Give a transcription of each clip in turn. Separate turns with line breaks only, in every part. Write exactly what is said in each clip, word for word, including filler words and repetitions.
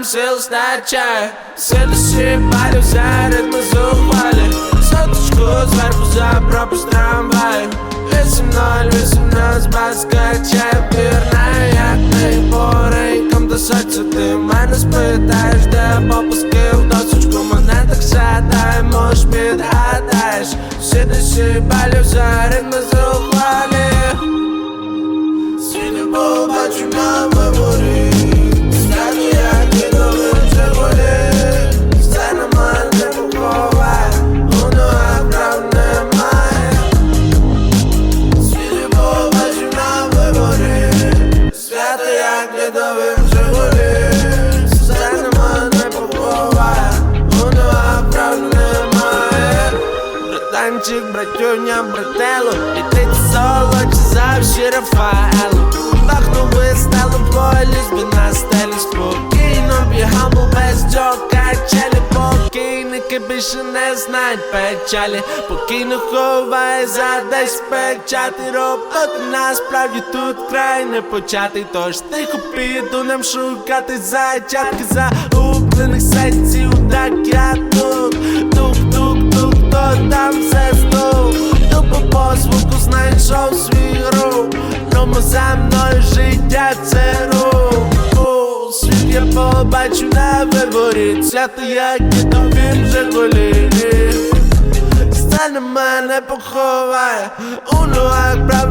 сил стачає. Сидиш балів серед ми зухвалі. Соточку зверху за пропуск трамваю. Вісім ноль вісім нас бас качає. Вірна, як ти по рейкам до серця. Ти мене спитаєш, де попуски в досочку. Мене так сядай, може підгадаєш. Сидиш балів серед ми зухвалі. Свій любов бачу на виборі. Стану як відовим Жигулі. Все на мене поховає, у ногах прав немає. Свій любов бачу на виборі. Свято як відовим Жигулі. Все на мене поховає, у ногах прав немає. Братанчик, братюня, брателло, і ти солодче завжди Рафаело. Вахнуви стало полюс, би на стелі спокійно бігам був без джока, челі. Покійники більше не знають печалі. Покійно ховає за десь печати. Роботи насправді тут край не початий. Тож тихо піду нам шукати зачатки загублених сенсів. Так я тут, тук-тук-тук, то там все здув. Тупо по звуку знайшов свій гру. Тому за мною життя це рух. Світ я побачу на виборі. Свято як відовим Жигулі. Все на мене поховає, у ногах прав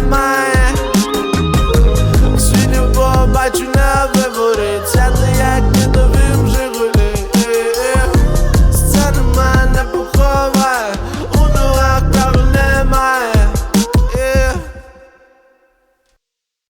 немає. Світ я побачу на виборі. Свято як